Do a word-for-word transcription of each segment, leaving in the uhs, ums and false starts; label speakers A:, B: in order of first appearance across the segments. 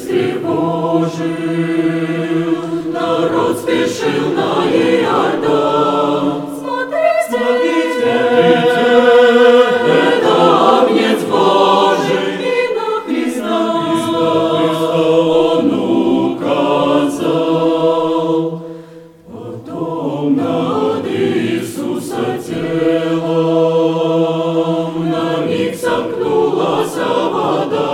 A: царстве Божьем. Народ спешил на Иордан. Смотрите, смотрите, это Агнец Божий, и на Христа, Христа Он указал. Потом над Иисуса телом на миг сомкнулась вода.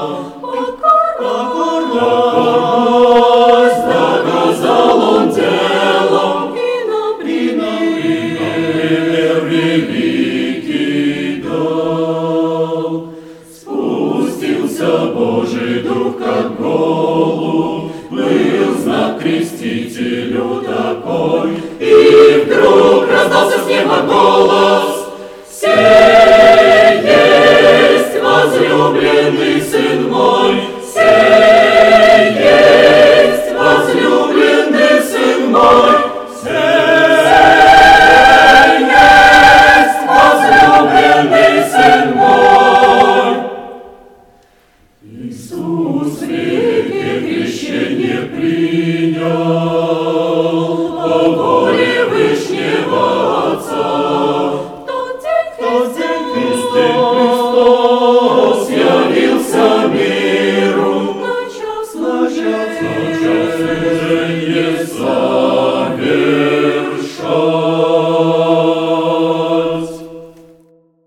A: Покорность доказал Он делом, и нам пример великий дал. Спустился Божий Дух, как голубь, был знак крестителю такой, и вдруг раздался с неба голос: «Сей есть возлюбленный Сын мой, сей есть возлюбленный Сын мой, сей есть возлюбленный Сын мой». Иисус великое крещение принял,